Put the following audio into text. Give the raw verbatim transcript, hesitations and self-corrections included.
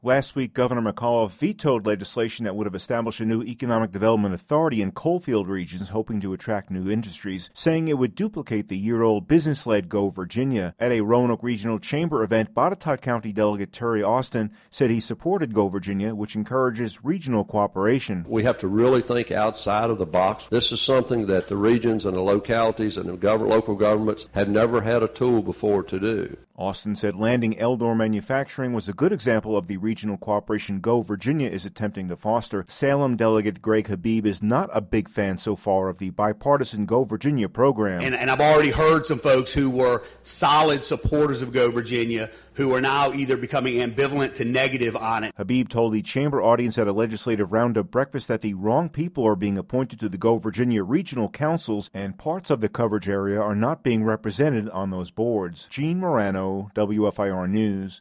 Last week, Governor McAuliffe vetoed legislation that would have established a new economic development authority in coalfield regions hoping to attract new industries, saying it would duplicate the year-old business-led Go Virginia. At a Roanoke Regional Chamber event, Botetourt County Delegate Terry Austin said he supported Go Virginia, which encourages regional cooperation. We have to really think outside of the box. This is something that the regions and the localities and the gov- local governments had never had a tool before to do. Austin said landing Eldor Manufacturing was a good example of the regional cooperation Go Virginia is attempting to foster. Salem Delegate Greg Habib is not a big fan so far of the bipartisan Go Virginia program. And, and I've already heard some folks who were solid supporters of Go Virginia who are now either becoming ambivalent to negative on it. Habib told the chamber audience at a legislative roundup breakfast that the wrong people are being appointed to the Go Virginia regional councils and parts of the coverage area are not being represented on those boards. Gene Morano, W F I R News.